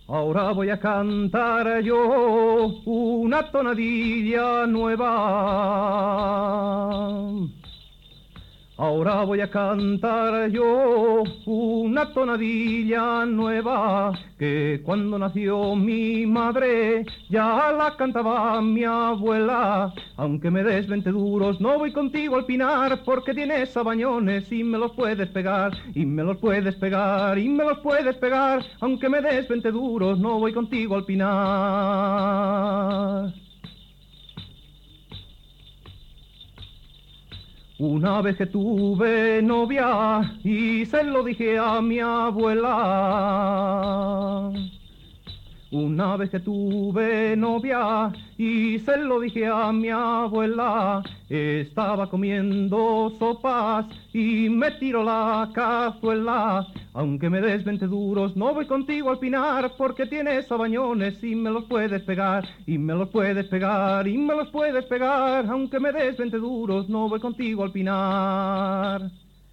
Ahora voy a cantar yo una tonadilla nueva. Ahora voy a cantar yo una tonadilla nueva, que cuando nació mi madre ya la cantaba mi abuela. Aunque me des 20 duros, no voy contigo al pinar, porque tienes sabañones y me los puedes pegar, y me los puedes pegar, y me los puedes pegar. Aunque me des 20 duros, no voy contigo al pinar. Una vez que tuve novia y se lo dije a mi abuela. Una vez que tuve novia y se lo dije a mi abuela, estaba comiendo sopas y me tiró la cazuela. Aunque me des 20 duros, no voy contigo al pinar, porque tienes sabañones y me los puedes pegar, y me los puedes pegar, y me los puedes pegar. Aunque me des 20 duros, no voy contigo al pinar.